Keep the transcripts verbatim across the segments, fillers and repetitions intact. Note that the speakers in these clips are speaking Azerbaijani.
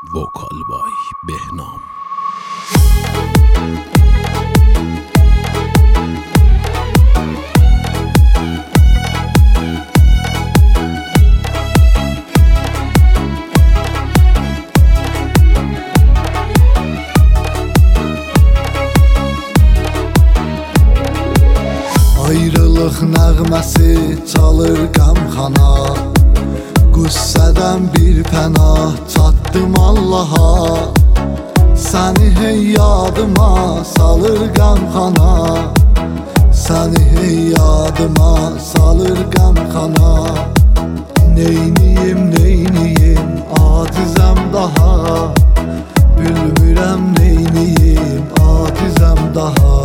وکال بای بهنام. Ayrılıq nəğməsi çalır qəmxana, qüssədən bir pənah çatdım Allaha. Səni hey yadıma salır qəmxana, səni hey yadıma salır qəmxana. Neyniyim, neyniyim, acizəm daha, bilmirəm neyniyim, acizəm daha.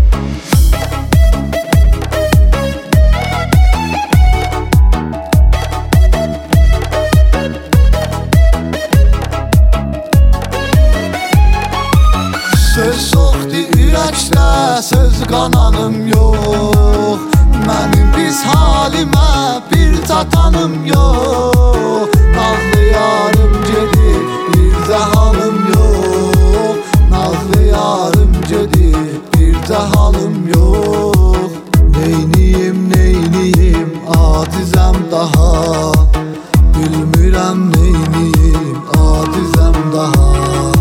Söz soxdu ürəkdə, söz qananım yox. Mənim pis halimə bir tatanım yox. Nazlı yarım gedib, bir cəhalım yox. Nazlı yarım gedib, bir cəhalım yox. Neyniyim, neyniyim, acizəm daha, bilmirəm neyniyim, acizəm daha.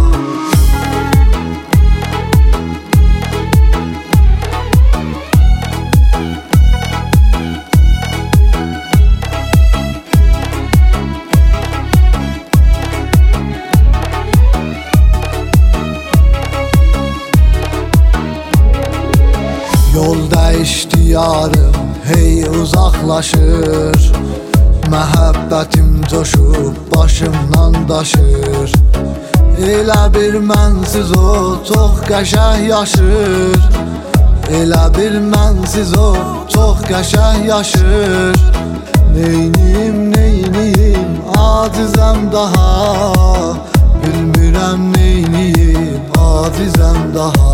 Yol dəyişdi yarım, hey uzaqlaşır. Məhəbbətim coşub başımdan daşır. Elə bir mənsiz o çox qəşəng yaşır. Elə bir mənsiz o çox qəşəng yaşır. Neyniyim, neyniyim, acizəm daha, bilmirəm neyniyim, acizəm daha.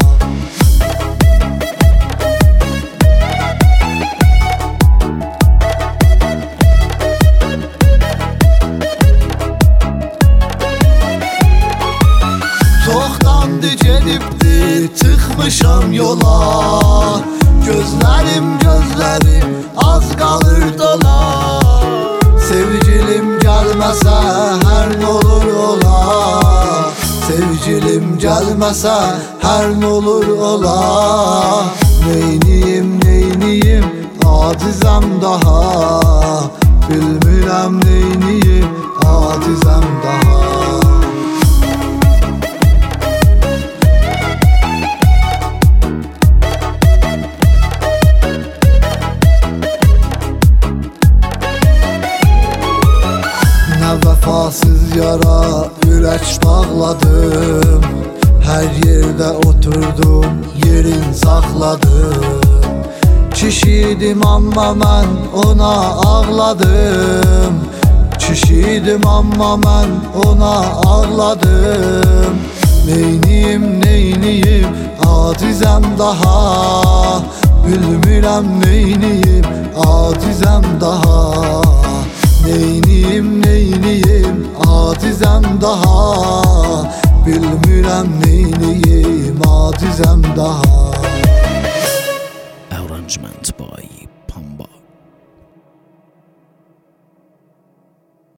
Çoxdandı gedibdi, çıxmışam yola. Gözlərim, gözlərim az qalır dola. Sevgilim gəlməsə hər n'olur ola. Sevgilim gəlməsə hər n'olur ola. Neyniyim, neyniyim, acizəm daha, bilmirəm neyniyim, acizəm daha. Vəfasız yara ürək bağladım. Hər yerdə oturdum, yerin saxladım. Kişidim amma mən ona ağladım. Kişidim amma mən ona ağladım. Neyniyim, neyniyim, acizəm daha, bilmirəm neyniyim, acizəm daha. Neyniyim, neyniyim, acizəm daha, bilmirəm neyniyim, acizəm daha. Arrangement by